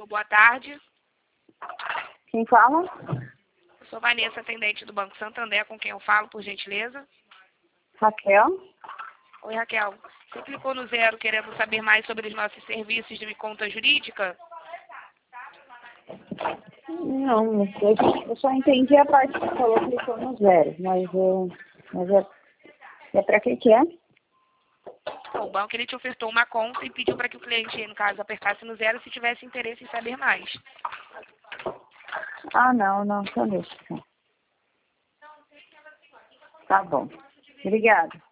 boa tarde. Quem fala? Eu sou Vanessa, atendente do Banco Santander, com quem eu falo, por gentileza. Raquel? Oi, Raquel. Você clicou no 0 querendo saber mais sobre os nossos serviços de conta jurídica? Não, eu só entendi a parte que falou que clicou no 0, mas é para que é? O banco ele te ofertou uma conta e pediu para que o cliente, no caso, apertasse no 0 se tivesse interesse em saber mais. Ah, não, então deixa. Tá bom. Obrigada.